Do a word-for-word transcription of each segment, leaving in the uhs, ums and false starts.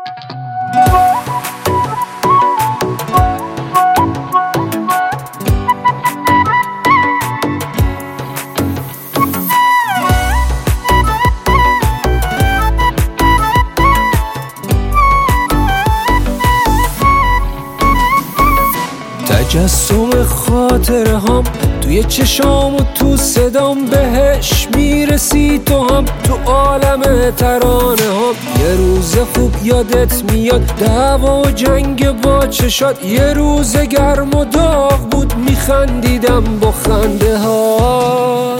تجسم خاطره هم توی چشام و تو صدام، بهش میرسی تو هم تو عالم ترانه هم. یه روز خوب یادت میاد، دعوا و جنگ با چشات، یه روز گرم و داغ بود میخندیدم با خنده ها.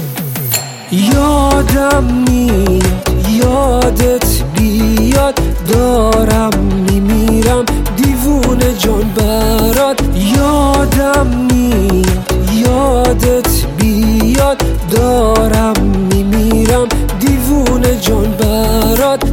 یادم میاد یادت بیاد، دارم میمیرم دیوونه جان برات. یادم میاد یادت بیاد، دارم میمیرم دیوونه جان برات.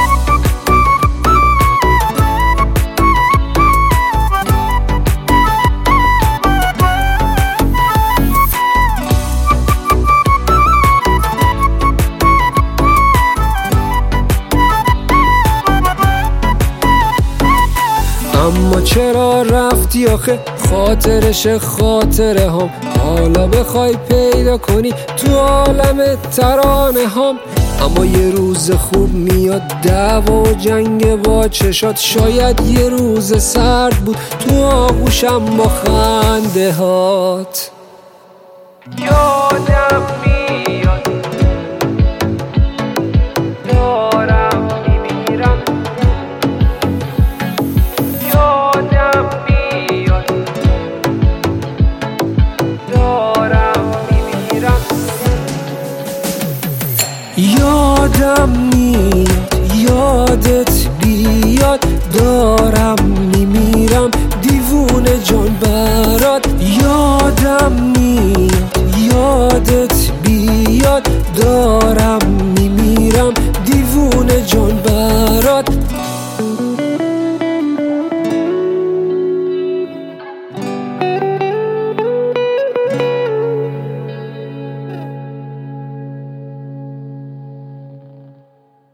اما چرا رفتی آخه، خاطرش خاطره هم، حالا بخوای پیدا کنی تو عالم ترانه هم. اما یه روز خوب میاد، دعوا و جنگ با چشات، شاید یه روز سرد بود تو آغوشم با خنده هات. یادم میاد دارم میمیرم، یادم میاد دارم میمیرم، یادم میاد یادت بیاد، دارم میمیرم دیوونه جان برات. یادم